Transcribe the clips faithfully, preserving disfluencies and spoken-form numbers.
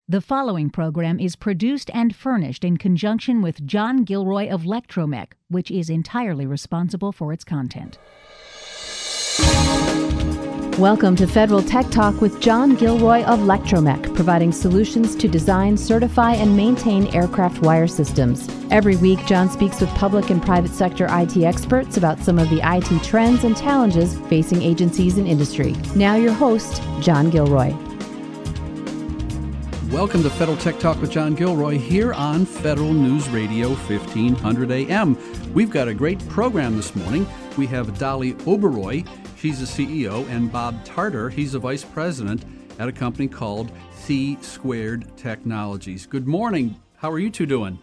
The following program is produced and furnished in conjunction with John Gilroy of Lectromech, which is entirely responsible for its content. Welcome to Federal Tech Talk with John Gilroy of Lectromech, providing solutions to design, certify, and maintain aircraft wire systems. Every week, John speaks with public and private sector I T experts about some of the I T trends and challenges facing agencies and industry. Now your host, John Gilroy. Welcome to Federal Tech Talk with John Gilroy here on Federal News Radio fifteen hundred A M. We've got a great program this morning. We have Dolly Oberoi, she's the C E O, and Bob Tarter, he's the Vice President at a company called C Squared Technologies. Good morning. How are you two doing?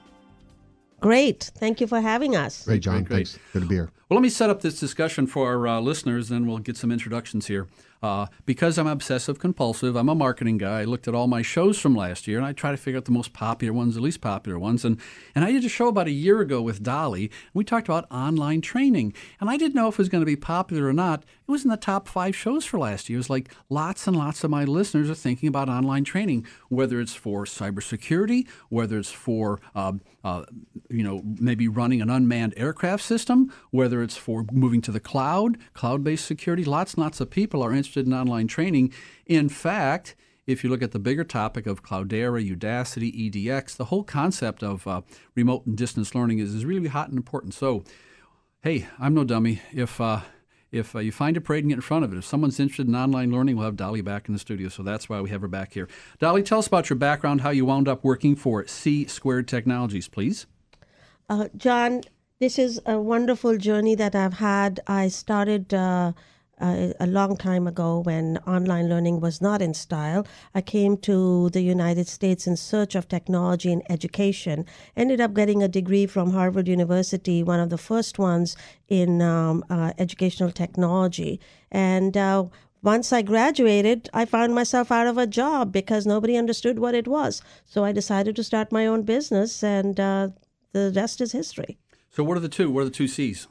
Great. Thank you for having us. Great, John. Great, great. Thanks. Good to be here. Well, let me set up this discussion for our uh, listeners, then we'll get some introductions here. Uh, because I'm obsessive compulsive, I'm a marketing guy. I looked at all my shows from last year, and I try to figure out the most popular ones, the least popular ones. And, and I did a show about a year ago with Dolly, and we talked about online training. And I didn't know if it was going to be popular or not. It was in the top five shows for last year. It was like lots and lots of my listeners are thinking about online training, whether it's for cybersecurity, whether it's for, uh, uh, you know, maybe running an unmanned aircraft system, whether it's for moving to the cloud, cloud-based security. Lots and lots of people are interested in online training. In fact, if you look at the bigger topic of Cloudera, Udacity, E D X, the whole concept of uh, remote and distance learning is, is really hot and important. So, hey, I'm no dummy. If uh, if uh, you find a parade and get in front of it, if someone's interested in online learning, we'll have Dolly back in the studio. So that's why we have her back here. Dolly, tell us about your background, how you wound up working for C Squared Technologies, please. Uh, John, this is a wonderful journey that I've had. I started uh, uh, a long time ago when online learning was not in style. I came to the United States in search of technology and education. Ended up getting a degree from Harvard University, one of the first ones in um, uh, educational technology. And uh, once I graduated, I found myself out of a job because nobody understood what it was. So I decided to start my own business, and uh, the rest is history. So what are the two? What are the two C's?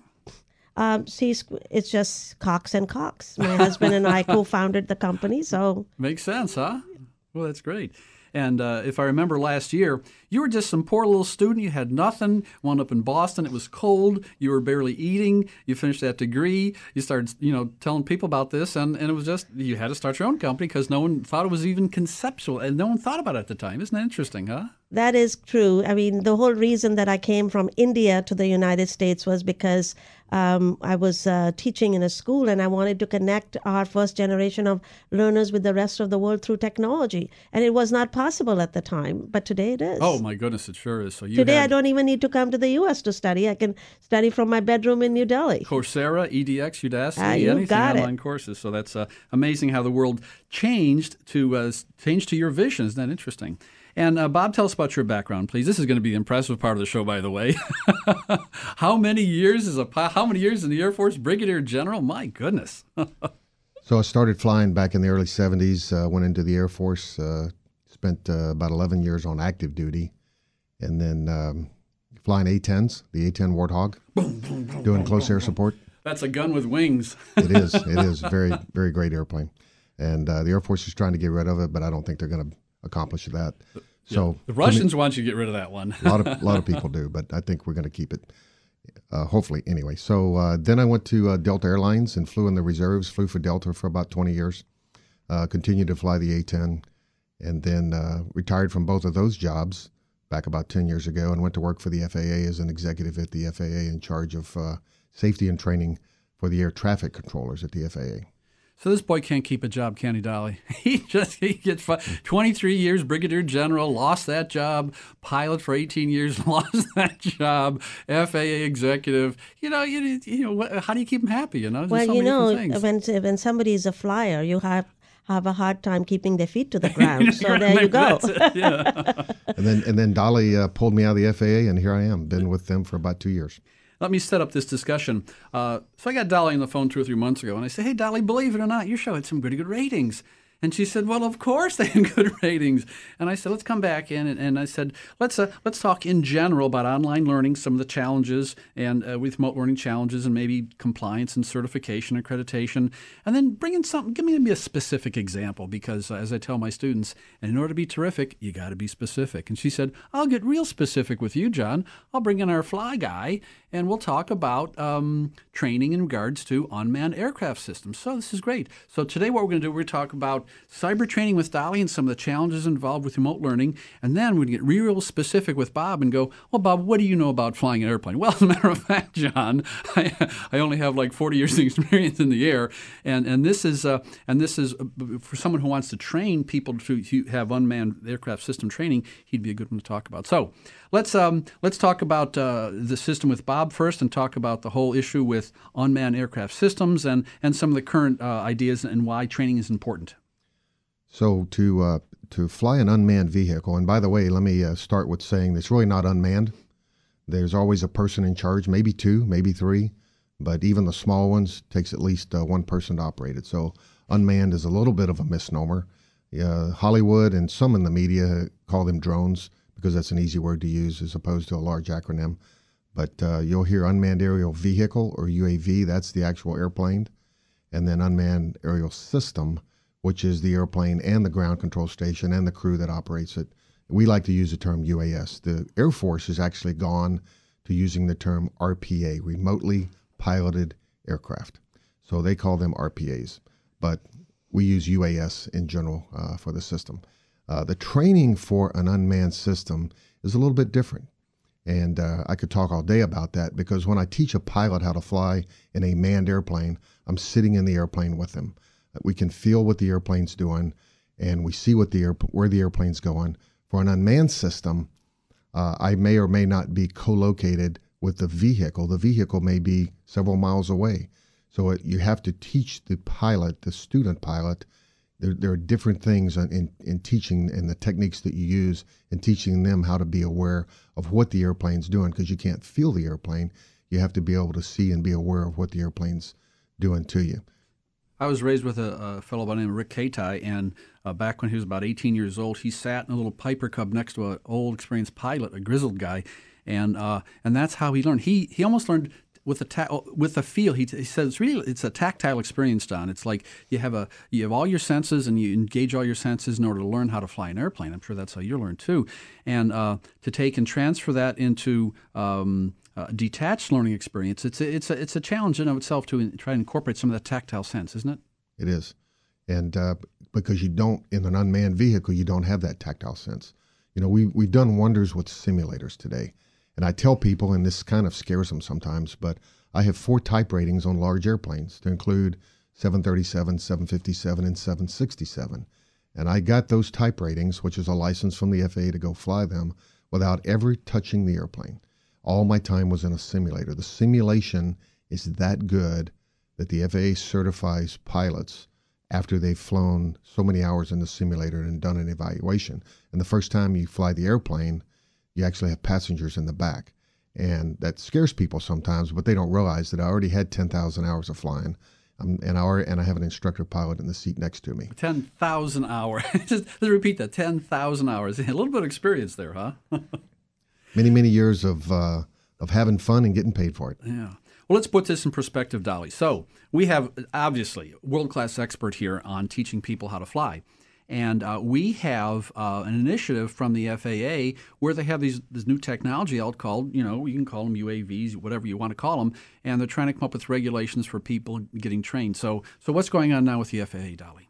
Um, see, it's just Cox and Cox. My husband and I co-founded the company, so makes sense, huh? Well, that's great. And uh, if I remember last year, you were just some poor little student. You had nothing. Wound up in Boston. It was cold. You were barely eating. You finished that degree. You started, you know, telling people about this, and, and it was just you had to start your own company because no one thought it was even conceptual, and no one thought about it at the time. Isn't that interesting, huh? That is true. I mean, the whole reason that I came from India to the United States was because um, I was uh, teaching in a school, and I wanted to connect our first generation of learners with the rest of the world through technology. And it was not possible at the time, but today it is. Oh, my goodness, it sure is. So you Today had I don't even need to come to the U S to study. I can study from my bedroom in New Delhi. Coursera, E D X, Udacity, Ah, you anything got it. online courses. So that's uh, amazing how the world changed to uh, change to your vision. Isn't that interesting? And uh, Bob, tell us about your background, please. This is going to be the impressive part of the show, by the way. How many years is a how many years in the Air Force, Brigadier General? My goodness. So I started flying back in the early seventies, uh, went into the Air Force, uh, spent uh, about eleven years on active duty, and then um, flying A tens, the A ten Warthog, doing close air support. That's a gun with wings. It is. It is. Very, very great airplane. And uh, the Air Force is trying to get rid of it, but I don't think they're going to accomplish that. So yeah. The Russians me, want you to get rid of that one. a lot of a lot of people do, but I think we're going to keep it. Uh, hopefully, anyway. So uh, then I went to uh, Delta Airlines and flew in the reserves. Flew for Delta for about twenty years. Uh, continued to fly the A ten, and then uh, retired from both of those jobs back about ten years ago, and went to work for the F A A as an executive at the F A A in charge of uh, safety and training for the air traffic controllers at the F A A. So this boy can't keep a job, can he, Dolly? He just he gets twenty-three years, Brigadier General, lost that job, pilot for eighteen years, lost that job, F A A executive. You know, you, you know, how do you keep him happy? You know, There's well, so you many know, different things. when when somebody is a flyer, you have have a hard time keeping their feet to the ground. So there you go. It, yeah. and then and then Dolly uh, pulled me out of the F A A, and here I am. Been with them for about two years. Let me set up this discussion. Uh, so I got Dolly on the phone two or three months ago, and I said, hey, Dolly, believe it or not, your show had some pretty good ratings. And she said, well, of course they have good ratings. And I said, let's come back in. And, and I said, let's uh, let's talk in general about online learning, some of the challenges and uh, with remote learning challenges and maybe compliance and certification, accreditation. And then bring in something, give me maybe a specific example because uh, as I tell my students, in order to be terrific, you got to be specific. And she said, I'll get real specific with you, John. I'll bring in our fly guy and we'll talk about um, training in regards to unmanned aircraft systems. So this is great. So today what we're going to do, we're going to talk about cyber training with Dolly and some of the challenges involved with remote learning. And then we're going to get real specific with Bob and go, well, Bob, what do you know about flying an airplane? Well, as a matter of fact, John, I, I only have like forty years of experience in the air. And and this is uh, and this is uh, for someone who wants to train people to, to have unmanned aircraft system training, he'd be a good one to talk about. So let's um, let's talk about uh, the system with Bob first and talk about the whole issue with unmanned aircraft systems and, and some of the current uh, ideas and why training is important. So to uh, to fly an unmanned vehicle, and by the way, let me uh, start with saying it's really not unmanned. There's always a person in charge, maybe two, maybe three, but even the small ones takes at least uh, one person to operate it. So unmanned is a little bit of a misnomer. Uh, Hollywood and some in the media call them drones because that's an easy word to use as opposed to a large acronym. But uh, you'll hear unmanned aerial vehicle or U A V, that's the actual airplane, and then unmanned aerial system, which is the airplane and the ground control station and the crew that operates it. We like to use the term U A S. The Air Force has actually gone to using the term R P A, remotely piloted aircraft. So they call them R P As, but we use U A S in general uh, for the system. Uh, the training for an unmanned system is a little bit different. And uh, I could talk all day about that because when I teach a pilot how to fly in a manned airplane, I'm sitting in the airplane with them. We can feel what the airplane's doing, and we see what the air, where the airplane's going. For an unmanned system, uh, I may or may not be co-located with the vehicle. The vehicle may be several miles away. So it, you have to teach the pilot, the student pilot, there, there are different things in, in teaching and the techniques that you use in teaching them how to be aware of what the airplane's doing because you can't feel the airplane. You have to be able to see and be aware of what the airplane's doing to you. I was raised with a, a fellow by the name of Rick Katai, and uh, back when he was about eighteen years old, he sat in a little Piper Cub next to an old experienced pilot, a grizzled guy, and uh, and that's how he learned. He he almost learned with a ta- with a feel. He, t- he says it's really it's a tactile experience, Don. It's like you have a you have all your senses and you engage all your senses in order to learn how to fly an airplane. I'm sure that's how you learn too, and uh, to take and transfer that into um, Uh, detached learning experience, it's a, it's a, it's a challenge in of itself to in, try to incorporate some of that tactile sense, isn't it? It is. And uh, because you don't, in an unmanned vehicle, you don't have that tactile sense. You know, we, we've done wonders with simulators today. And I tell people, and this kind of scares them sometimes, but I have four type ratings on large airplanes to include seven thirty-seven, seven fifty-seven, and seven sixty-seven. And I got those type ratings, which is a license from the F A A to go fly them, without ever touching the airplane. All my time was in a simulator. The simulation is that good that the F A A certifies pilots after they've flown so many hours in the simulator and done an evaluation. And the first time you fly the airplane, you actually have passengers in the back. And that scares people sometimes, but they don't realize that I already had ten thousand hours of flying. Um, and, I already, and I have an instructor pilot in the seat next to me. ten thousand hours. Just let's repeat that, ten thousand hours. A little bit of experience there, huh? Many, many years of uh, of having fun and getting paid for it. Yeah. Well, let's put this in perspective, Dolly. So we have, obviously, a world-class expert here on teaching people how to fly. And uh, we have uh, an initiative from the F A A where they have these this new technology out called, you know, you can call them U A Vs, whatever you want to call them, and they're trying to come up with regulations for people getting trained. So, so what's going on now with the F A A, Dolly?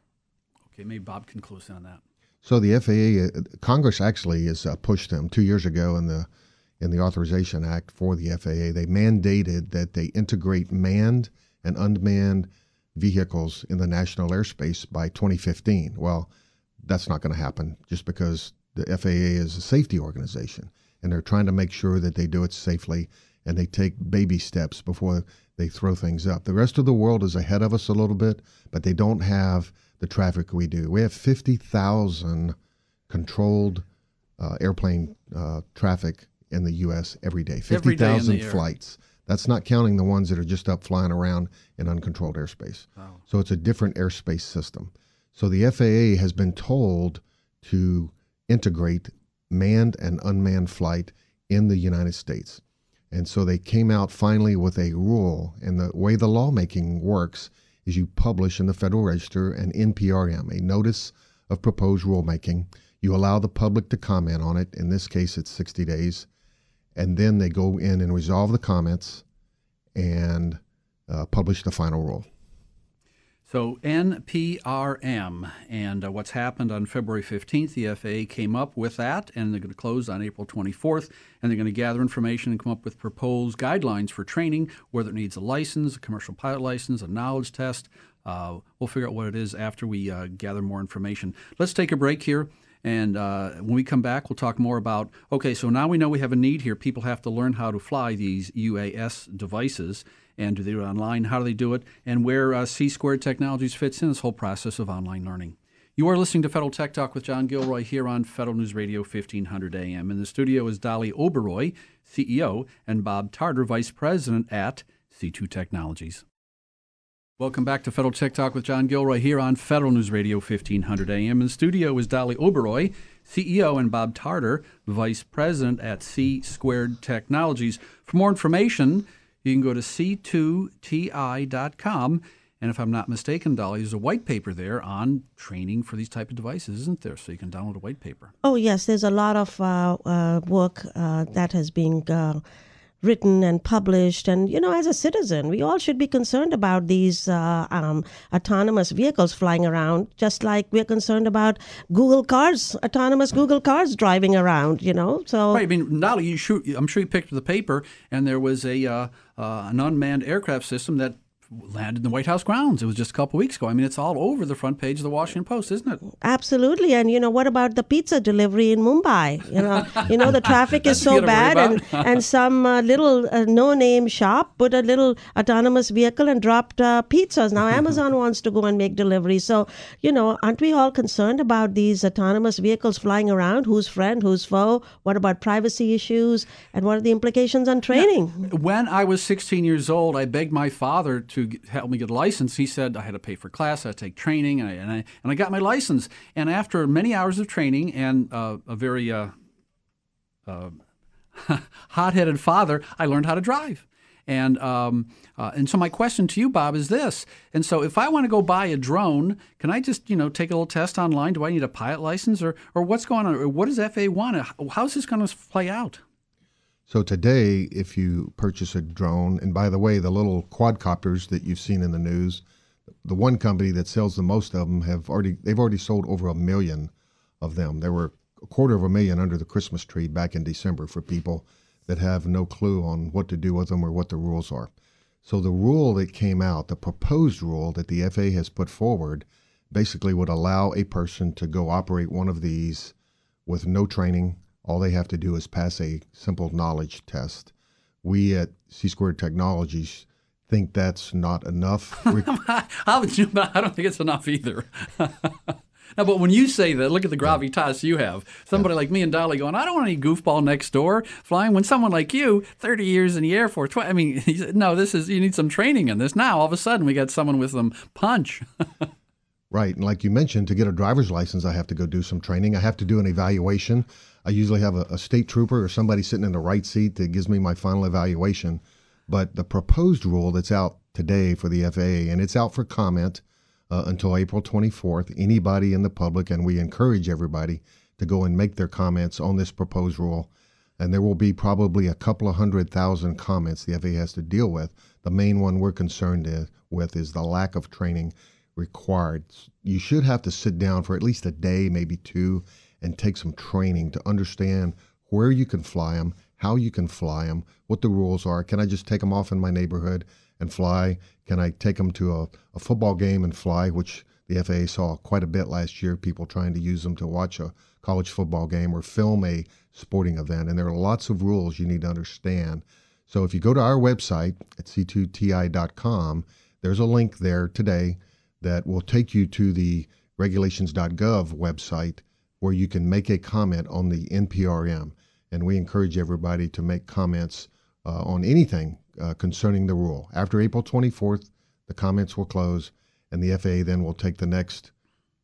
Okay, maybe Bob can close in on that. So the F A A, uh, Congress actually has uh, pushed them two years ago in the in the Authorization Act for the F A A. They mandated that they integrate manned and unmanned vehicles in the national airspace by twenty fifteen. Well, that's not going to happen just because the F A A is a safety organization, and they're trying to make sure that they do it safely and they take baby steps before they throw things up. The rest of the world is ahead of us a little bit, but they don't have the traffic we do. We have fifty thousand controlled uh, airplane uh, traffic in the U S every day, fifty thousand flights. That's not counting the ones that are just up flying around in uncontrolled airspace. Wow. So it's a different airspace system. So the F A A has been told to integrate manned and unmanned flight in the United States. And so they came out finally with a rule. And the way the lawmaking works is you publish in the Federal Register an N P R M, a Notice of Proposed Rulemaking. You allow the public to comment on it. In this case, it's sixty days. And then they go in and resolve the comments and uh, publish the final rule. So N P R M, and uh, what's happened on February fifteenth, the F A A came up with that, and they're going to close on April twenty-fourth, and they're going to gather information and come up with proposed guidelines for training, whether it needs a license, a commercial pilot license, a knowledge test. Uh, we'll figure out what it is after we uh, gather more information. Let's take a break here. And uh, when we come back, we'll talk more about, okay, so now we know we have a need here. People have to learn how to fly these U A S devices. And do they do it online? How do they do it? And where uh, C Squared Technologies fits in this whole process of online learning. You are listening to Federal Tech Talk with John Gilroy here on Federal News Radio fifteen hundred A M. In the studio is Dolly Oberoy, C E O, and Bob Tarter, Vice President at C two Technologies. Welcome back to Federal Tech Talk with John Gilroy here on Federal News Radio fifteen hundred A M. In the studio is Dolly Oberoy, C E O, and Bob Tarter, Vice President at C Squared Technologies. For more information, you can go to C two T I dot com. And if I'm not mistaken, Dolly, there's a white paper there on training for these type of devices, isn't there? So you can download a white paper. Oh, yes. There's a lot of uh, uh, work uh, that has been uh, written and published. And, you know, as a citizen, we all should be concerned about these uh, um, autonomous vehicles flying around, just like we're concerned about Google cars, autonomous Google cars driving around, you know. So right. I mean, Dolly, you shoot, I'm sure you picked up the paper, and there was a uh, uh, an unmanned aircraft system that landed in the White House grounds. It was just a couple of weeks ago. I mean, it's all over the front page of the Washington Post, isn't it? Absolutely. And, you know, what about the pizza delivery in Mumbai? You know, you know the traffic is so bad, and, and some uh, little uh, no-name shop put a little autonomous vehicle and dropped uh, pizzas. Now Amazon wants to go and make deliveries. So, you know, aren't we all concerned about these autonomous vehicles flying around? Who's friend, who's foe? What about privacy issues? And what are the implications on training? Now, when I was sixteen years old, I begged my father to help me get a license. He said I had to pay for class, I had to take training, and I and I, and I got my license. And after many hours of training and uh, a very uh, uh, hot-headed father, I learned how to drive. And um, uh, and so my question to you, Bob, is this. And so if I want to go buy a drone, can I just, you know, take a little test online? Do I need a pilot license, or or what's going on? Or what does F A A want? How's this going to play out? So today, if you purchase a drone, and by the way, the little quadcopters that you've seen in the news, the one company that sells the most of them have already they've already sold over a million of them. There were a quarter of a million under the Christmas tree back in December for people that have no clue on what to do with them or what the rules are. So the rule that came out, the proposed rule that the F A A has put forward, basically would allow a person to go operate one of these with no training. All they have to do is pass a simple knowledge test. We at C Squared Technologies think that's not enough. I don't think it's enough either. Now, but when you say that, look at the gravitas you have. Somebody yeah. like me and Dolly going, I don't want any goofball next door flying. When someone like you, thirty years in the Air Force, I mean, he said, no, this is you need some training in this. Now, all of a sudden, we got someone with some punch. Right, and like you mentioned, to get a driver's license, I have to go do some training. I have to do an evaluation. I usually have a, a state trooper or somebody sitting in the right seat that gives me my final evaluation. But the proposed rule that's out today for the F A A, and it's out for comment uh, until April twenty-fourth, anybody in the public, and we encourage everybody to go and make their comments on this proposed rule. And there will be probably a couple of hundred thousand comments the F A A has to deal with. The main one we're concerned with is the lack of training required. You should have to sit down for at least a day, maybe two, and take some training to understand where you can fly them, how you can fly them, what the rules are. Can I just take them off in my neighborhood and fly? Can I take them to a, a football game and fly, which the F A A saw quite a bit last year, people trying to use them to watch a college football game or film a sporting event. And there are lots of rules you need to understand. So if you go to our website at C two T I dot com, there's a link there today that will take you to the regulations dot gov website where you can make a comment on the N P R M. And we encourage everybody to make comments uh, on anything uh, concerning the rule. After April twenty-fourth, the comments will close, and the F A A then will take the next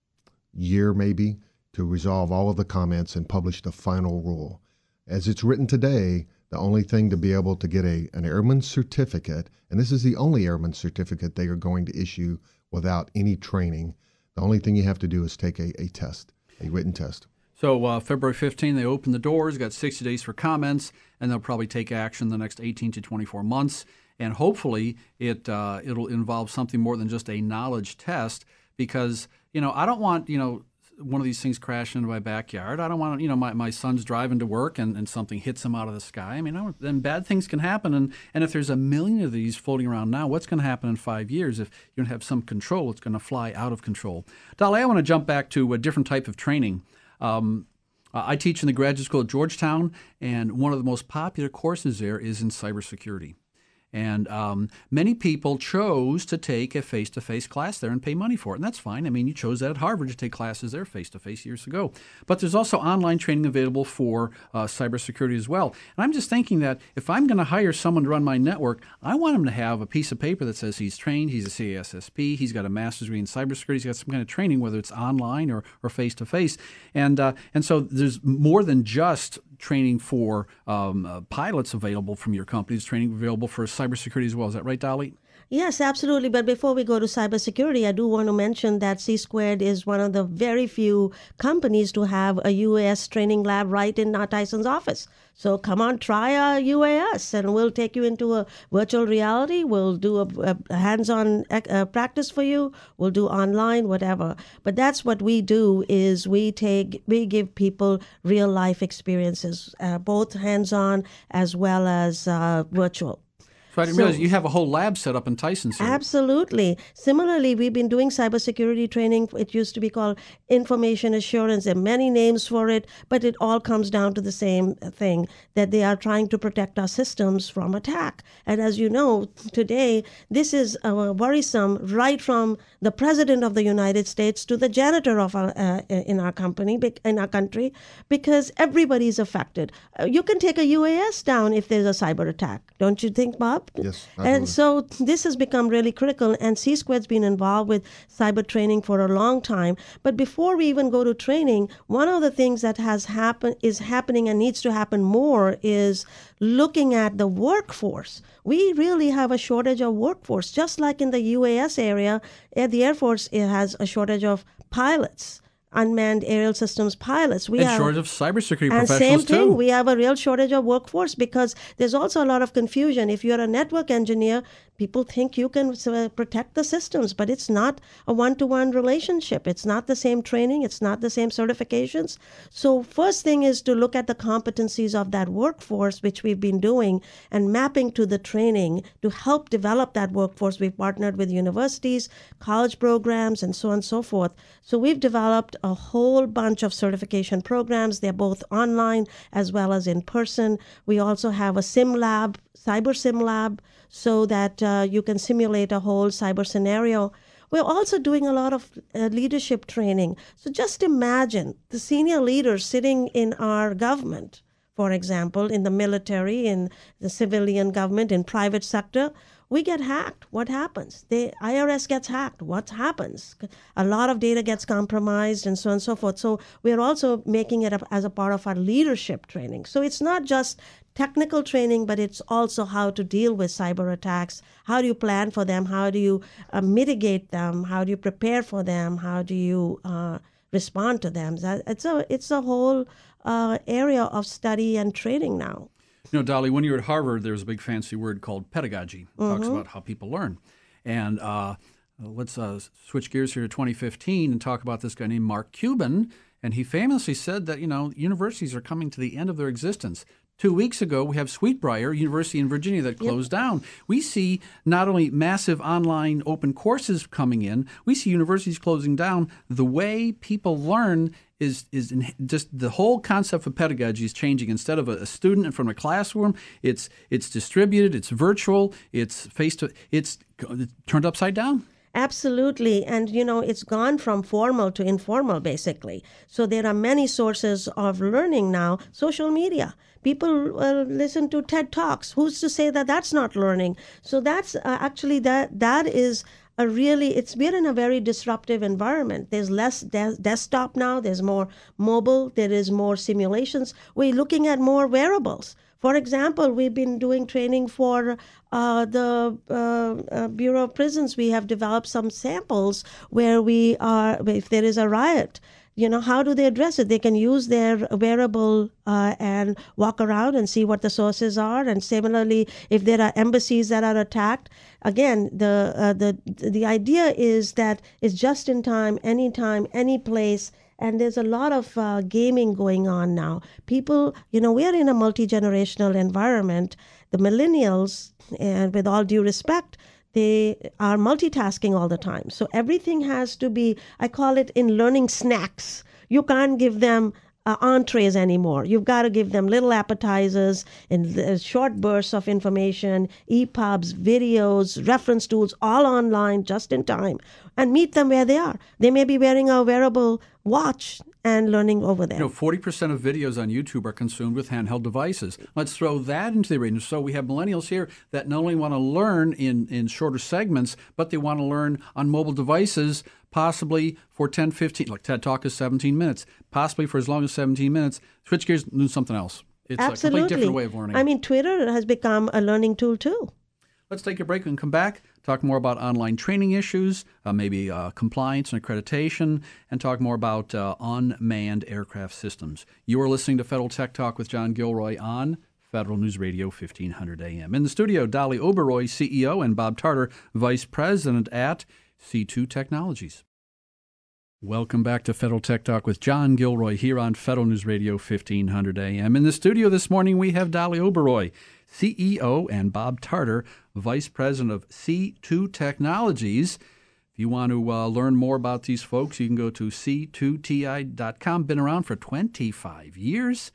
year maybe to resolve all of the comments and publish the final rule. As it's written today, the only thing to be able to get a an airman certificate, and this is the only airman certificate they are going to issue without any training, the only thing you have to do is take a, a test, a written test. So uh, February fifteenth, they open the doors, got sixty days for comments, and they'll probably take action the next eighteen to twenty-four months. And hopefully it, uh, it'll involve something more than just a knowledge test, because, you know, I don't want, you know, one of these things crashing into my backyard. I don't want, you know, my, my son's driving to work and, and something hits him out of the sky. I mean, I don't, then bad things can happen. And, and if there's a million of these floating around now, what's going to happen in five years? If you don't have some control, it's going to fly out of control. Dolly, I want to jump back to a different type of training. Um, I teach in the graduate school at Georgetown, and one of the most popular courses there is in cybersecurity. And um, many people chose to take a face-to-face class there and pay money for it, and that's fine. I mean, you chose that at Harvard to take classes there face-to-face years ago. But there's also online training available for uh, cybersecurity as well. And I'm just thinking that if I'm going to hire someone to run my network, I want him to have a piece of paper that says he's trained, he's a C A S S P, he's got a master's degree in cybersecurity, he's got some kind of training, whether it's online or, or face-to-face. And, uh, and so there's more than just training for um, uh, pilots available from your company. There's training available for cybersecurity as well. Is that right, Dolly? Yes, absolutely. But before we go to cybersecurity, I do want to mention that C Squared is one of the very few companies to have a U A S training lab right in our Tyson's office. So come on, try our U A S, and we'll take you into a virtual reality. We'll do a, a hands-on uh, practice for you. We'll do online, whatever. But that's what we do, is we take, we give people real-life experiences, uh, both hands-on as well as uh, virtual. So I didn't So- realize you have a whole lab set up in Tyson's here. Absolutely. Similarly, we've been doing cybersecurity training. It used to be called information assurance. There are many names for it, but it all comes down to the same thing, that they are trying to protect our systems from attack. And as you know, today, this is uh, worrisome, right from the president of the United States to the janitor of our, uh, in our company, bec- in our country, because everybody is affected. Uh, you can take a U A S down if there's a cyber attack. Don't you think, Bob? Yes, And absolutely. so this has become really critical, and C Squared's been involved with cyber training for a long time. But before we even go to training, one of the things that has happened is happening and needs to happen more is looking at the workforce. We really have a shortage of workforce, just like in the U A S area. eh, The Air Force eh, has a shortage of pilots, unmanned aerial systems pilots. We And have shortage of cybersecurity and professionals same thing, too. we have a real shortage of workforce because there's also a lot of confusion. If you're a network engineer, people think you can uh, protect the systems, but it's not a one-to-one relationship. It's not the same training. It's not the same certifications. So first thing is to look at the competencies of that workforce, which we've been doing, and mapping to the training to help develop that workforce. We've partnered with universities, college programs, and so on and so forth. So we've developed a whole bunch of certification programs. They're both online as well as in person. We also have a sim lab, cyber sim lab, so that uh, you can simulate a whole cyber scenario. We're also doing a lot of uh, leadership training. So just imagine the senior leaders sitting in our government, for example, in the military, in the civilian government, in private sector. We get hacked. What happens? The I R S gets hacked. What happens? A lot of data gets compromised and so on and so forth. So we're also making it up as a part of our leadership training. So it's not just technical training, but it's also how to deal with cyber attacks. How do you plan for them? How do you uh, mitigate them? How do you prepare for them? How do you uh, respond to them? That- It's a, it's a whole uh, area of study and training now. You know, Dolly, when you were at Harvard, there was a big fancy word called pedagogy. It Mm-hmm. talks about how people learn. And uh, let's uh, switch gears here to twenty fifteen and talk about this guy named Mark Cuban. And he famously said that, you know, universities are coming to the end of their existence. Two weeks ago, we have Sweetbriar University in Virginia that closed down. We see not only massive online open courses coming in, we see universities closing down. The way people learn is is in, just the whole concept of pedagogy is changing. Instead of a, a student in front of a classroom, it's it's distributed, it's virtual, it's face to, it's turned upside down. Absolutely. And, you know, it's gone from formal to informal, basically. So there are many sources of learning now. Social media. People uh, listen to TED Talks. Who's to say that that's not learning? So that's uh, actually that that is a really, it's we're in a very disruptive environment. There's less de- desktop now, there's more mobile, there is more simulations. We're looking at more wearables. For example, we've been doing training for uh, the uh, uh, Bureau of Prisons. We have developed some samples where we are, if there is a riot, you know, how do they address it? They can use their wearable uh, and walk around and see what the sources are. And similarly, if there are embassies that are attacked, again, the uh, the the idea is that it's just in time, anytime, any place. And there's a lot of uh, gaming going on now. People, you know, we are in a multi-generational environment. The millennials, and with all due respect, they are multitasking all the time. So everything has to be, I call it in learning snacks. You can't give them uh, entrees anymore. You've got to give them little appetizers in uh, short bursts of information, E P U Bs, videos, reference tools, all online, just in time, and meet them where they are. They may be wearing a wearable watch and learning over there. You know, forty percent of videos on YouTube are consumed with handheld devices. Let's throw that into the range. So we have millennials here that not only want to learn in, in shorter segments, but they want to learn on mobile devices, possibly for ten, fifteen, like TED Talk is seventeen minutes, possibly for as long as seventeen minutes. Switch gears and do something else. It's Absolutely. a completely different way of learning. I mean, Twitter has become a learning tool too. Let's take a break and come back, talk more about online training issues, uh, maybe uh, compliance and accreditation, and talk more about uh, unmanned aircraft systems. You are listening to Federal Tech Talk with John Gilroy on Federal News Radio fifteen hundred A M. In the studio, Dolly Oberoi, C E O, and Bob Tarter, Vice President at C two Technologies. Welcome back to Federal Tech Talk with John Gilroy here on Federal News Radio fifteen hundred A M. In the studio this morning, we have Dolly Oberoi, C E O, and Bob Tarter, Vice President of C two Technologies. If you want to uh, learn more about these folks, you can go to C two T I dot com. Been around for twenty-five years.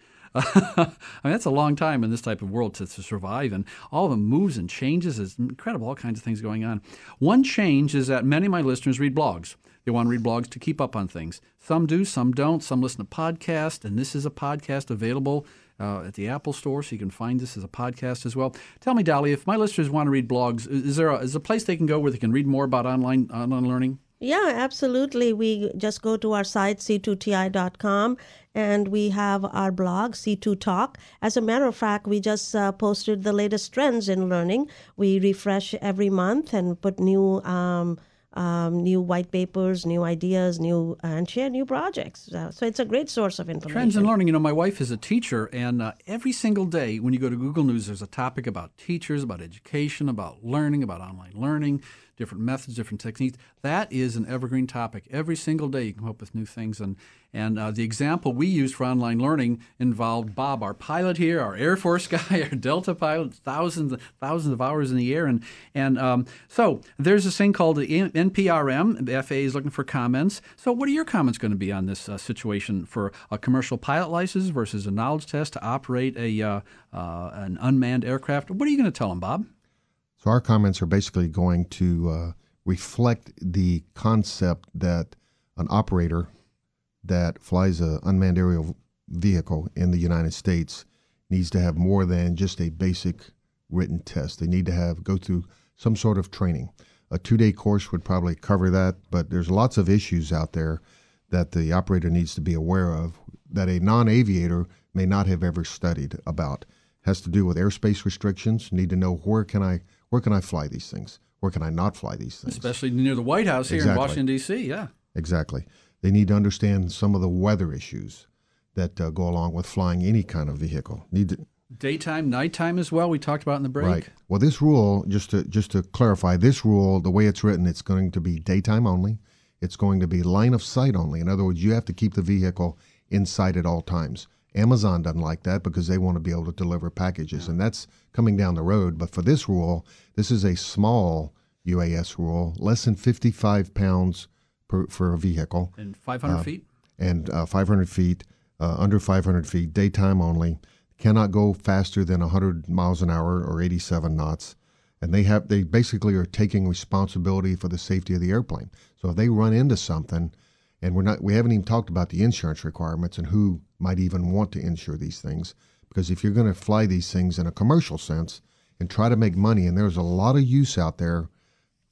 I mean, that's a long time in this type of world to, to survive, and all the moves and changes is incredible, all kinds of things going on. One change is that many of my listeners read blogs. They want to read blogs to keep up on things. Some do, some don't. Some listen to podcasts, and this is a podcast available uh, at the Apple Store, so you can find this as a podcast as well. Tell me, Dolly, if my listeners want to read blogs, is there a, is a place they can go where they can read more about online online learning? Yeah, absolutely. We just go to our site, C two T I dot com, and we have our blog, C two Talk. As a matter of fact, we just uh, posted the latest trends in learning. We refresh every month and put new um, um, new white papers, new ideas, new uh, and share new projects. Uh, so it's a great source of information. Trends in learning. You know, my wife is a teacher, and uh, every single day when you go to Google News, there's a topic about teachers, about education, about learning, about online learning, different methods, different techniques. That is an evergreen topic. Every single day you come up with new things. And and uh, the example we used for online learning involved Bob, our pilot here, our Air Force guy, our Delta pilot, thousands thousands of hours in the air. And and um, so there's this thing called the N P R M. The F A A is looking for comments. So what are your comments going to be on this uh, situation for a commercial pilot license versus a knowledge test to operate a uh, uh, an unmanned aircraft? What are you going to tell them, Bob? So our comments are basically going to uh, reflect the concept that an operator that flies an unmanned aerial vehicle in the United States needs to have more than just a basic written test. They need to have go through some sort of training. A two-day course would probably cover that, but there's lots of issues out there that the operator needs to be aware of that a non-aviator may not have ever studied about. Has to do with airspace restrictions. Need to know where can I where can I fly these things? Where can I not fly these things? Especially near the White House here Exactly. in Washington, D C, yeah. Exactly. They need to understand some of the weather issues that uh, go along with flying any kind of vehicle. Need to, Daytime, nighttime as well, we talked about in the break. Right. Well, this rule, just to just to clarify, this rule, the way it's written, it's going to be daytime only. It's going to be line of sight only. In other words, you have to keep the vehicle in sight at all times. Amazon doesn't like that because they want to be able to deliver packages, and that's coming down the road. But for this rule, this is a small U A S rule, less than fifty-five pounds per, for a vehicle. And five hundred uh, feet? And uh, five hundred feet, uh, under five hundred feet, daytime only. Cannot go faster than one hundred miles an hour or eighty-seven knots. And they have they basically are taking responsibility for the safety of the airplane. So if they run into something, and we're not we haven't even talked about the insurance requirements and who might even want to insure these things. Because if you're going to fly these things in a commercial sense and try to make money, and there's a lot of use out there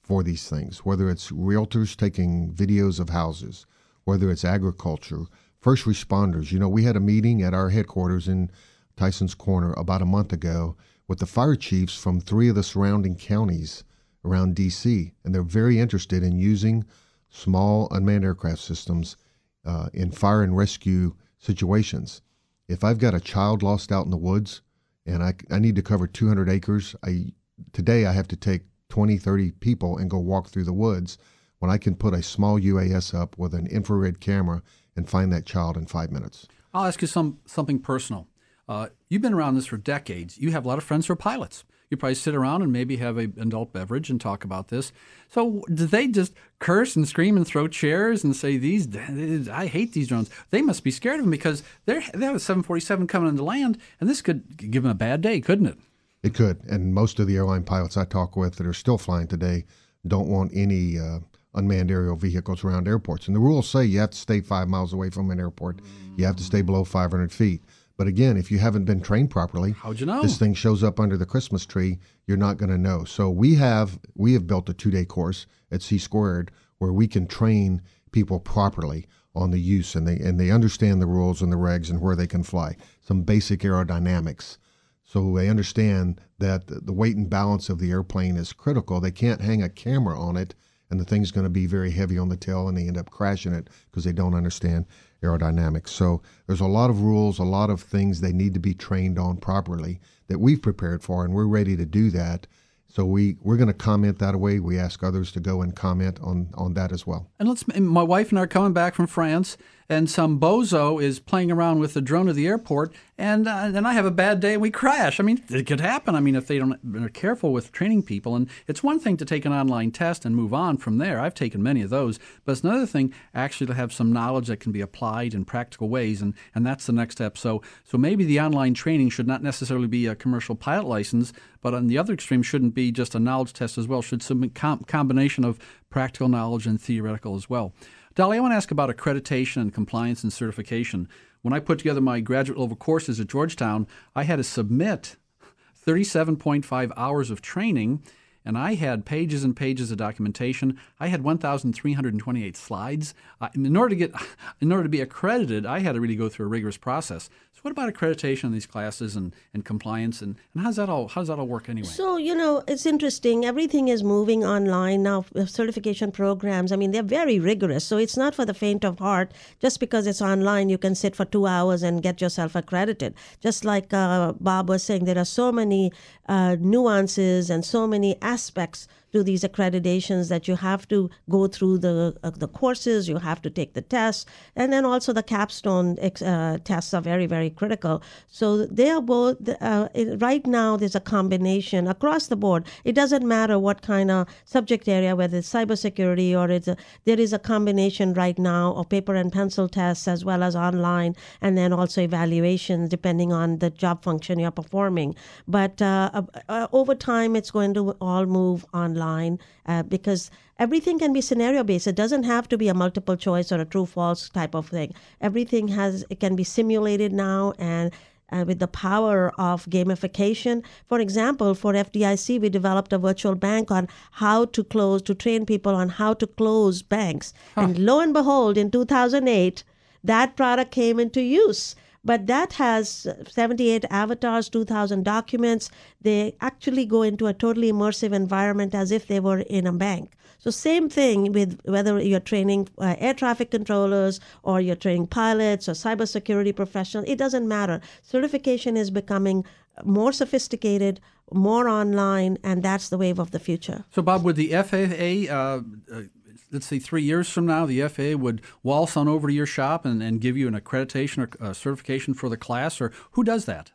for these things, whether it's realtors taking videos of houses, whether it's agriculture, first responders. You know, we had a meeting at our headquarters in Tyson's Corner about a month ago with the fire chiefs from three of the surrounding counties around D C, and they're very interested in using small unmanned aircraft systems uh, in fire and rescue situations. If I've got a child lost out in the woods and I, I need to cover two hundred acres, I today I have to take twenty, thirty people and go walk through the woods when I can put a small U A S up with an infrared camera and find that child in five minutes. I'll ask you some something personal. Uh, you've been around this for decades. You have a lot of friends who are pilots. You probably sit around and maybe have an adult beverage and talk about this. So do they just curse and scream and throw chairs and say, "These, I hate these drones"? They must be scared of them because they're, they have a seven forty-seven coming into land, and this could give them a bad day, couldn't it? It could. And most of the airline pilots I talk with that are still flying today don't want any uh, unmanned aerial vehicles around airports. And the rules say you have to stay five miles away from an airport. Mm. You have to stay below five hundred feet. But again, if you haven't been trained properly, how'd you know? This thing shows up under the Christmas tree, you're not going to know. So we have we have built a two-day course at C Squared where we can train people properly on the use, and they and they understand the rules and the regs and where they can fly. Some basic aerodynamics. So they understand that the weight and balance of the airplane is critical. They can't hang a camera on it, and the thing's going to be very heavy on the tail, and they end up crashing it because they don't understand aerodynamics. So there's a lot of rules, a lot of things they need to be trained on properly that we've prepared for, and we're ready to do that. So we, we're going to comment that way. We ask others to go and comment on, on that as well. And let's. My wife and I are coming back from France, and some bozo is playing around with the drone at the airport, and uh, then I have a bad day and we crash. I mean, it could happen. I mean, if they don't are careful with training people. And it's one thing to take an online test and move on from there. I've taken many of those. But it's another thing actually to have some knowledge that can be applied in practical ways, and, and that's the next step. So so maybe the online training should not necessarily be a commercial pilot license, but on the other extreme shouldn't be just a knowledge test as well. Should some com- combination of practical knowledge and theoretical as well. Dolly, I want to ask about accreditation and compliance and certification. When I put together my graduate level courses at Georgetown, I had to submit thirty-seven point five hours of training, and I had pages and pages of documentation. I had one thousand three hundred twenty-eight slides. Uh, in order to get, in order to be accredited, I had to really go through a rigorous process. So what about accreditation in these classes and, and compliance, and, and how's that all how does that all work anyway? So, you know, it's interesting. Everything is moving online now. Certification programs, I mean, they're very rigorous. So it's not for the faint of heart. Just because it's online, you can sit for two hours and get yourself accredited. Just like uh, Bob was saying, there are so many uh, nuances and so many aspects to these accreditations that you have to go through the uh, the courses, you have to take the tests, and then also the capstone uh, tests are very, very critical. So they are both, uh, it, right now there's a combination across the board. It doesn't matter what kind of subject area, whether it's cybersecurity or it's a, there is a combination right now of paper and pencil tests as well as online, and then also evaluations depending on the job function you're performing. But uh, uh, over time, it's going to all move online. Line, uh, because everything can be scenario based. It doesn't have to be a multiple choice or a true false type of thing. Everything has it can be simulated now, and uh, with the power of gamification. For example, for F D I C, we developed a virtual bank on how to close, to train people on how to close banks. Huh. And lo and behold, in two thousand eight, that product came into use. But that has seventy-eight avatars, two thousand documents. They actually go into a totally immersive environment as if they were in a bank. So same thing with whether you're training uh, air traffic controllers or you're training pilots or cybersecurity professionals. It doesn't matter. Certification is becoming more sophisticated, more online, and that's the wave of the future. So, Bob, would the F A A... Uh, uh, let's say three years from now, the F A A would waltz on over to your shop and, and give you an accreditation or uh, certification for the class, or who does that?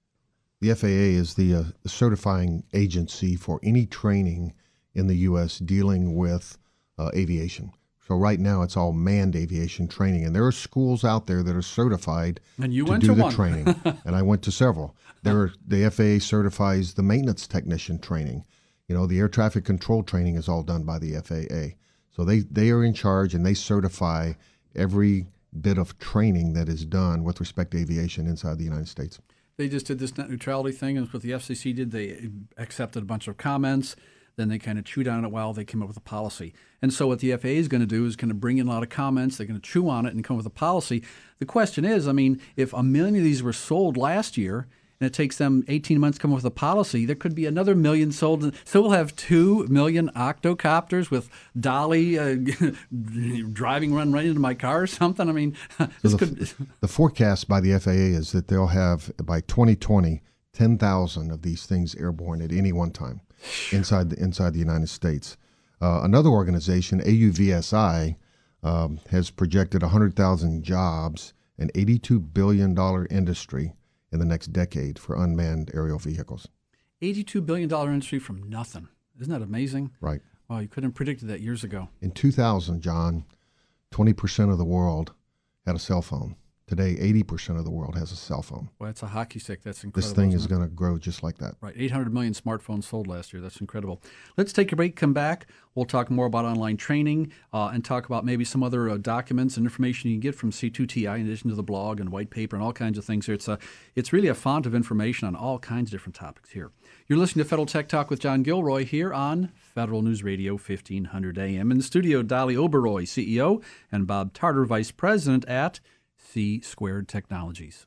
The F A A is the uh, certifying agency for any training in the U S dealing with uh, aviation. So right now it's all manned aviation training, and there are schools out there that are certified and you to went do to the one. training, and I went to several. There are, the F A A certifies the maintenance technician training. You know, the air traffic control training is all done by the F A A. So they, they are in charge, and they certify every bit of training that is done with respect to aviation inside the United States. They just did this net neutrality thing, and what the F C C did, they accepted a bunch of comments. Then they kind of chewed on it while they came up with a policy. And so what the F A A is going to do is going to bring in a lot of comments. They're going to chew on it and come up with a policy. The question is, I mean, if a million of these were sold last year, and it takes them eighteen months to come up with a policy, there could be another million sold. So we'll have two million octocopters with Dolly uh, driving run right into my car or something. I mean, this so the, could. The forecast by the F A A is that they'll have, by twenty twenty, ten thousand of these things airborne at any one time inside the, inside the United States. Uh, another organization, A U V S I, um, has projected one hundred thousand jobs, an eighty-two billion dollars industry in the next decade for unmanned aerial vehicles. eighty-two billion dollars industry from nothing. Isn't that amazing? Right. Wow, you couldn't have predicted that years ago. In two thousand, John, twenty percent of the world had a cell phone. Today, eighty percent of the world has a cell phone. Well, that's a hockey stick. That's incredible. This thing is isn't it? going to grow just like that. Right, eight hundred million smartphones sold last year. That's incredible. Let's take a break, come back. We'll talk more about online training uh, and talk about maybe some other uh, documents and information you can get from C two T I in addition to the blog and white paper and all kinds of things here. It's, a, it's really a font of information on all kinds of different topics here. You're listening to Federal Tech Talk with John Gilroy here on Federal News Radio fifteen hundred A M. In the studio, Dolly Oberoy, C E O, and Bob Tarter, Vice President at C Squared Technologies.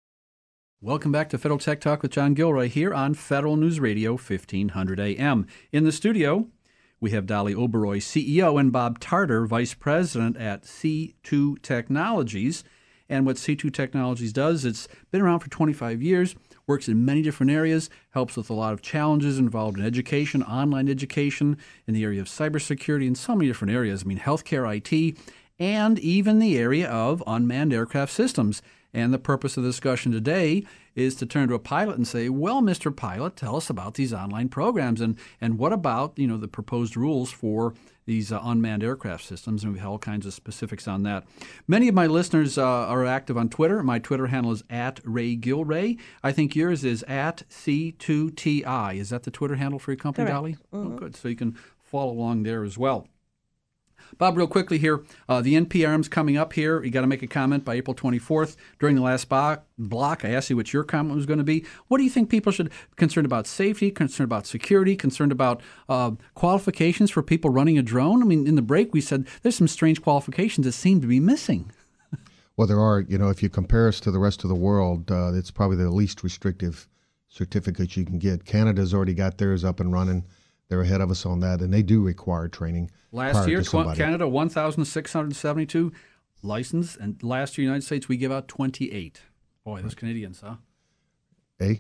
Welcome back to Federal Tech Talk with John Gilroy here on Federal News Radio fifteen hundred A M. In the studio, we have Dolly Oberoy, C E O, and Bob Tarter, Vice President at C two Technologies. And what C two Technologies does, it's been around for twenty-five years, works in many different areas, helps with a lot of challenges involved in education, online education, in the area of cybersecurity, in so many different areas. I mean, healthcare, I T, and even the area of unmanned aircraft systems. And the purpose of the discussion today is to turn to a pilot and say, well, Mister Pilot, tell us about these online programs and, and what about, you know, the proposed rules for these uh, unmanned aircraft systems, and we have all kinds of specifics on that. Many of my listeners uh, are active on Twitter. My Twitter handle is at Ray Gilray. I think yours is at C two T I. Is that the Twitter handle for your company, Correct. Dolly? Mm-hmm. Oh, good. So you can follow along there as well. Bob, real quickly here, uh, the N P R M's coming up here. You got to make a comment by April twenty-fourth. During the last bo- block, I asked you what your comment was going to be. What do you think people should be concerned about? Safety, concerned about security, concerned about uh, qualifications for people running a drone? I mean, in the break, we said there's some strange qualifications that seem to be missing. Well, there are, you know, if you compare us to the rest of the world, uh, it's probably the least restrictive certificate you can get. Canada's already got theirs up and running. They're ahead of us on that, and they do require training. Last year, to somebody. Canada, one thousand six hundred seventy-two licensed, and last year, United States, we give out twenty-eight. Boy, those Canadians, huh? Eh?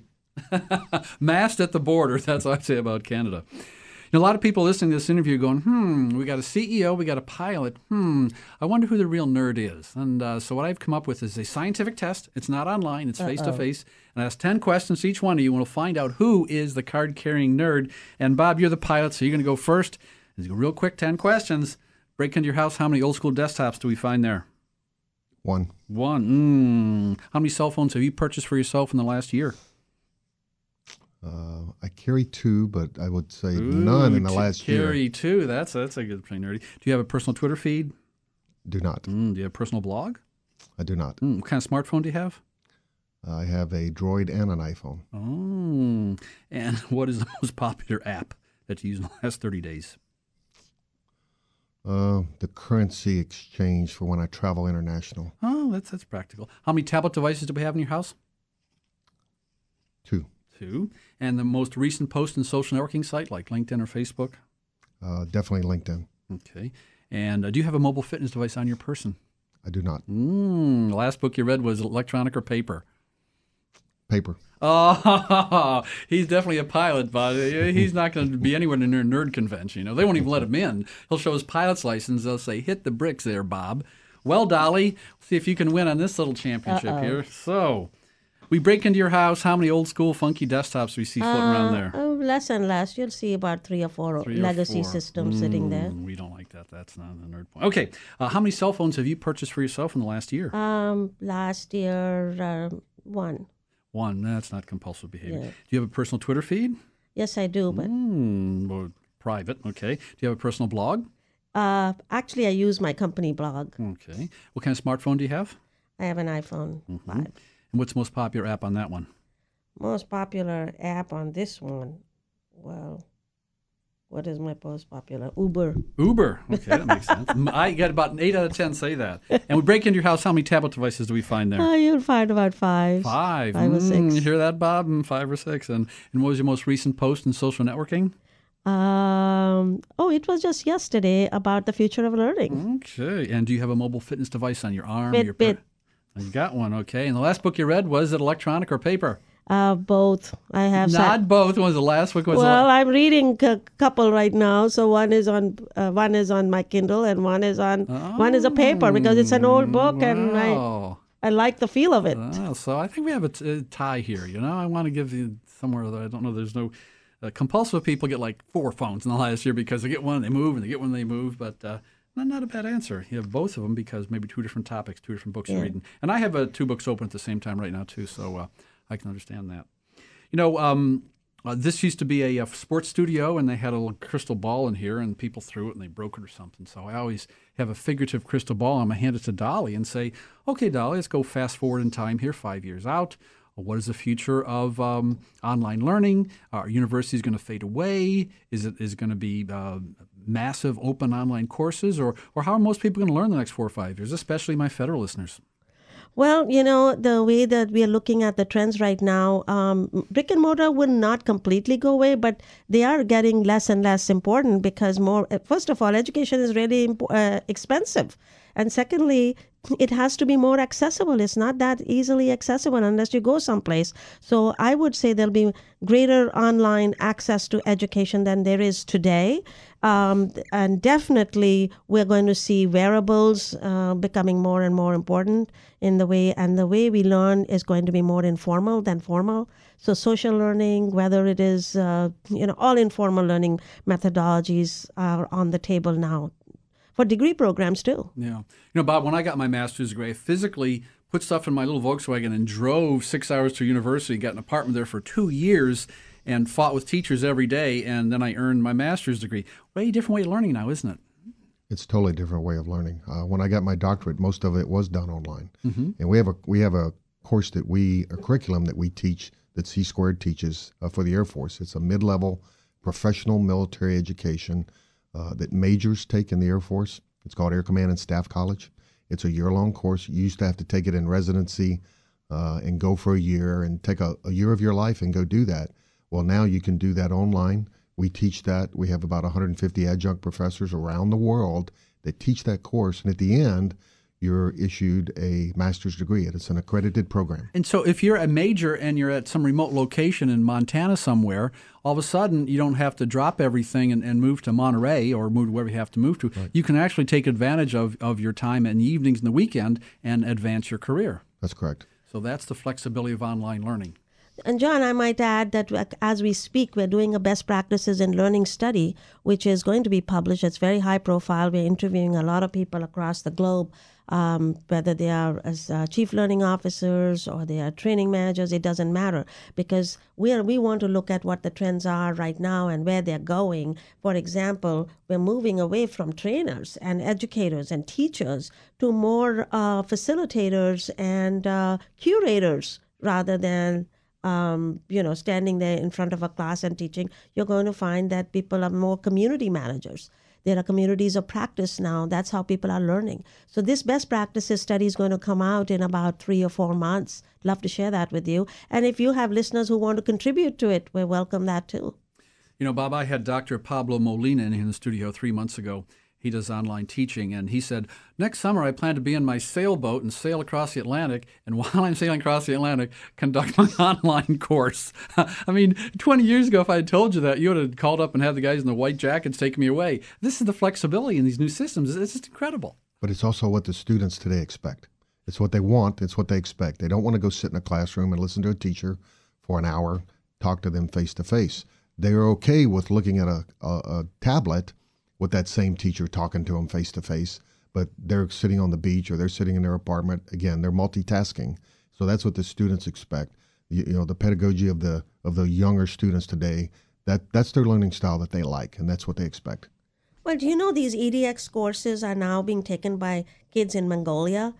Masked at the border, that's what I say about Canada. You know, a lot of people listening to this interview going, hmm, we got a C E O, we got a pilot. Hmm, I wonder who the real nerd is. And uh, so what I've come up with is a scientific test. It's not online, it's face-to-face. And I ask ten questions to each one of you, and we'll find out who is the card-carrying nerd. And Bob, you're the pilot, so you're going to go first. Real quick, ten questions. Break into your house. How many old-school desktops do we find there? One. One. Mm. How many cell phones have you purchased for yourself in the last year? Uh, I carry two, but I would say Ooh, none in the t- last carry year. Carry two. That's that's a good pretty nerdy. Do you have a personal Twitter feed? Do not. Mm, do you have a personal blog? I do not. Mm, what kind of smartphone do you have? I have a Droid and an iPhone. Oh. And what is the most popular app that you use in the last thirty days? Uh, the currency exchange for when I travel international. Oh, that's that's practical. How many tablet devices do we have in your house? Two. Two. And the most recent post in social networking site like LinkedIn or Facebook? Uh, definitely LinkedIn. Okay. And uh, do you have a mobile fitness device on your person? I do not. Mm, the last book you read was electronic or paper? Paper. Oh, he's definitely a pilot, but he's not going to be anywhere near a nerd convention. You know, they won't even let him in. He'll show his pilot's license. They'll say, "Hit the bricks there, Bob." Well, Dolly, see if you can win on this little championship Uh-oh. here. So, we break into your house. How many old school funky desktops do we see floating around there? Uh, oh, less and less. You'll see about three or four Three or legacy four. systems sitting there. Mm, we don't like that. That's not a nerd point. Okay, uh, how many cell phones have you purchased for yourself in the last year? Um, last year, um, one. One. That's not compulsive behavior. Yeah. Do you have a personal Twitter feed? Yes, I do, but Mm, well, private. Okay. Do you have a personal blog? uh, actually, I use my company blog. Okay. What kind of smartphone do you have? I have an iPhone Mm-hmm. five. And what's the most popular app on that one? Most popular app on this one, well, what is my most popular? Uber. Uber. Okay, that makes sense. I get about an eight out of ten say that. And we break into your house. How many tablet devices do we find there? Uh, you'll find about five. Five. Five or Mm, six. You hear that, Bob? Mm, Five or six. And, and what was your most recent post in social networking? Um, oh, it was just yesterday about the future of learning. Okay. And do you have a mobile fitness device on your arm? or your Fitbit. per- You got one. Okay. And the last book you read, was it electronic or paper? Uh, both. I have. Not sat- both. What was the last book? Was the well, la- I'm reading a couple right now. So one is on uh, one is on my Kindle, and one is on one is a paper because it's an old book, and I Wow. I like the feel of it. Oh, so I think we have a, t- a tie here. You know, I want to give you somewhere that I don't know. There's no uh, compulsive people get like four phones in the last year because they get one, they move, and they get one, they move. But uh, not, not a bad answer. You have both of them because maybe two different topics, two different books you're reading. And I have uh, two books open at the same time right now too, so uh, I can understand that. You know, um, uh, this used to be a, a sports studio, and they had a little crystal ball in here, and people threw it and they broke it or something. So I always have a figurative crystal ball. I'm going to hand it to Dolly and say, okay, Dolly, let's go fast forward in time here, five years out. What is the future of um, online learning? Are universities going to fade away? Is it is it going to be uh, massive open online courses? Or, or how are most people going to learn the next four or five years, especially my federal listeners? Well, you know, the way that we are looking at the trends right now, um, brick and mortar will not completely go away, but they are getting less and less important because more, first of all, education is really impo- uh, expensive. And secondly, it has to be more accessible. It's not that easily accessible unless you go someplace. So I would say there'll be greater online access to education than there is today. Um, and definitely we're going to see wearables uh, becoming more and more important in the way, and the way we learn is going to be more informal than formal. So social learning, whether it is, uh, you know, all informal learning methodologies are on the table now. For degree programs too. Yeah. You know, Bob, when I got my master's degree, I physically put stuff in my little Volkswagen and drove six hours to university, got an apartment there for two years, and fought with teachers every day, and then I earned my master's degree. Way different way of learning now, isn't it? It's a totally different way of learning. Uh, when I got my doctorate, most of it was done online, mm-hmm. and we have a we have a course that we a curriculum that we teach that C Squared teaches uh, for the Air Force. It's a mid-level professional military education uh, that majors take in the Air Force. It's called Air Command and Staff College. It's a year-long course. You used to have to take it in residency uh, and go for a year and take a, a year of your life and go do that. Well, now you can do that online. We teach that. We have about one hundred fifty adjunct professors around the world that teach that course. And at the end, you're issued a master's degree. It's an accredited program. And so if you're a major and you're at some remote location in Montana somewhere, all of a sudden you don't have to drop everything and, and move to Monterey or move to wherever you have to move to. Right. You can actually take advantage of, of your time in the evenings and the weekend and advance your career. That's correct. So that's the flexibility of online learning. And John, I might add that as we speak, we're doing a best practices in learning study, which is going to be published. It's very high profile. We're interviewing a lot of people across the globe, um, whether they are as uh, chief learning officers or they are training managers. It doesn't matter, because we are, we want to look at what the trends are right now and where they're going. For example, we're moving away from trainers and educators and teachers to more uh, facilitators and uh, curators rather than Um, you know, standing there in front of a class and teaching. You're going to find that people are more community managers. There are communities of practice now. That's how people are learning. So this best practices study is going to come out in about three or four months. Love to share that with you. And if you have listeners who want to contribute to it, we welcome that too. You know, Bob, I had Doctor Pablo Molina in the studio three months ago. He does online teaching, and he said, next summer I plan to be in my sailboat and sail across the Atlantic, and while I'm sailing across the Atlantic, conduct my online course. I mean, twenty years ago, if I had told you that, you would have called up and had the guys in the white jackets take me away. This is the flexibility in these new systems. It's just incredible. But it's also what the students today expect. It's what they want. It's what they expect. They don't want to go sit in a classroom and listen to a teacher for an hour, talk to them face-to-face. They're okay with looking at a, a, a tablet with that same teacher talking to them face-to-face, but they're sitting on the beach or they're sitting in their apartment. Again, they're multitasking. So that's what the students expect. You, you know, the pedagogy of the of the younger students today, that, that's their learning style that they like, and that's what they expect. Well, do you know these E D X courses are now being taken by kids in Mongolia?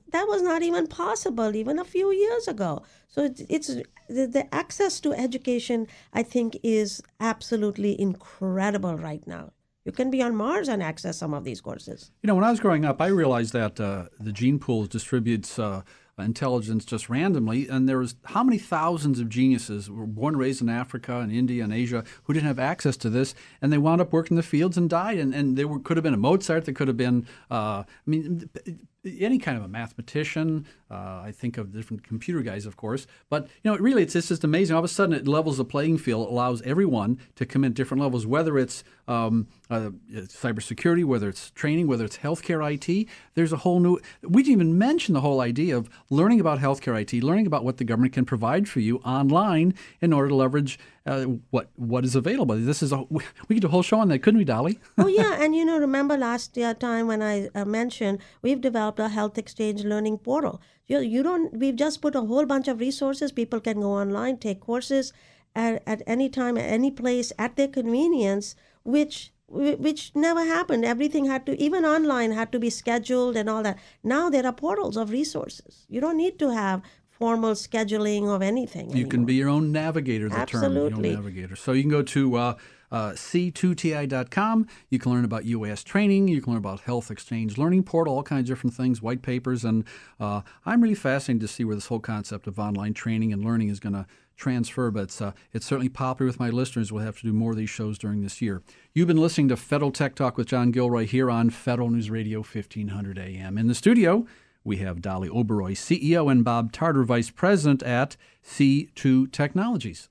that was not even possible even a few years ago. So it's, it's the, the access to education, I think, is absolutely incredible right now. You can be on Mars and access some of these courses. You know, when I was growing up, I realized that uh, the gene pool distributes uh, intelligence just randomly, and there was how many thousands of geniuses were born and raised in Africa and India and Asia who didn't have access to this, and they wound up working in the fields and died. And, and they were, could have been a Mozart, they could have been, uh, I mean, any kind of a mathematician. Uh, I think of different computer guys, of course. But, you know, really, it's, it's just amazing. All of a sudden, it levels the playing field. It allows everyone to come in at different levels, whether it's um, uh, cybersecurity, whether it's training, whether it's healthcare I T. There's a whole new – we didn't even mention the whole idea of learning about healthcare I T, learning about what the government can provide for you online in order to leverage uh, what what is available. This is a – we could do a whole show on that, couldn't we, Dolly? Oh, yeah. And, you know, remember last year time when I uh, mentioned we've developed a health exchange learning portal. You, you don't, we've just put a whole bunch of resources. People can go online, take courses at, at any time, at any place, at their convenience, which which never happened. Everything had to, even online, had to be scheduled and all that. Now there are portals of resources. You don't need to have formal scheduling of anything You anymore. can be your own navigator, the Absolutely. term, your own navigator. So you can go to uh, uh, C two T I dot com. You can learn about U S training. You can learn about Health Exchange Learning Portal, all kinds of different things, white papers. And uh, I'm really fascinated to see where this whole concept of online training and learning is going to transfer, but it's, uh, it's certainly popular with my listeners. We'll have to do more of these shows during this year. You've been listening to Federal Tech Talk with John Gilroy here on Federal News Radio fifteen hundred A M. In the studio, we have Dolly Oberoi, C E O, and Bob Tarter, Vice President at C two Technologies.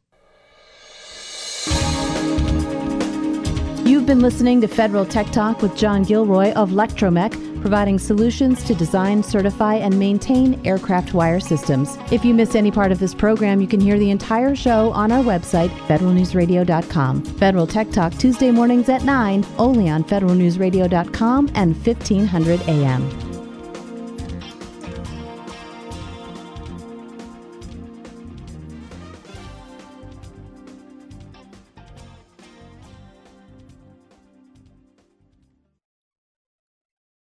You've been listening to Federal Tech Talk with John Gilroy of Lectromech, providing solutions to design, certify, and maintain aircraft wire systems. If you miss any part of this program, you can hear the entire show on our website, federal news radio dot com. Federal Tech Talk, Tuesday mornings at nine, only on federal news radio dot com and fifteen hundred A M.